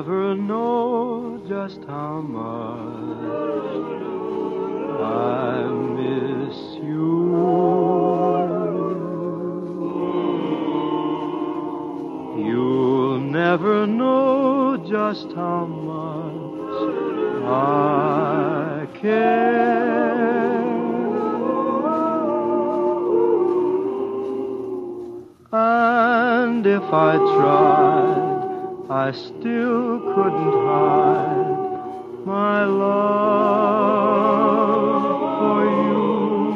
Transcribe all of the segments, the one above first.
never know just how much I miss you. You'll never know just how much I care. And if I tried, I still couldn't hide my love for you.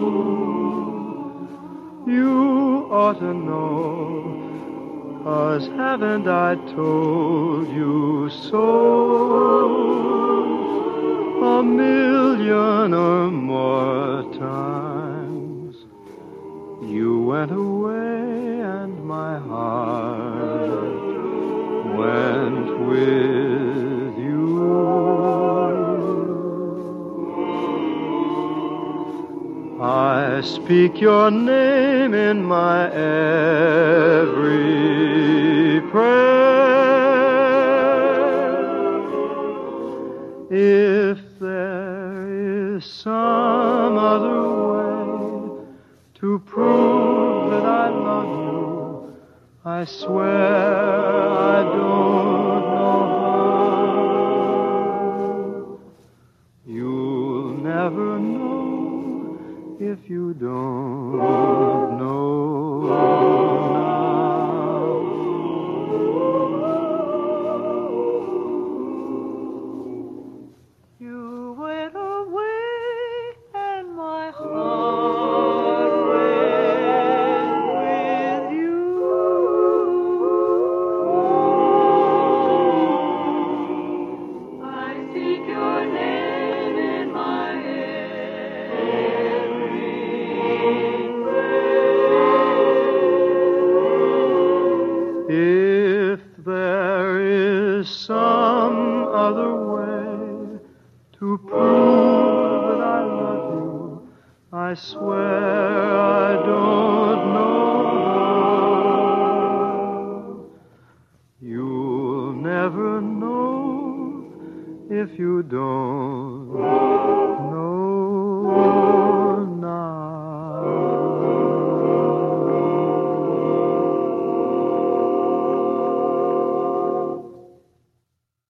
You ought to know, 'cause haven't I told you so 1,000,000 or more times? You went away and my heart went with you. I speak your name in my every prayer. If there is some other way to prove that I love you, I swear I don't know how. You'll never know if you don't know now. You went away and my heart went with you. I seek your name in my every prayer. If there is some other way to prove that I love you, I swear I don't know how. You'll never know if you don't know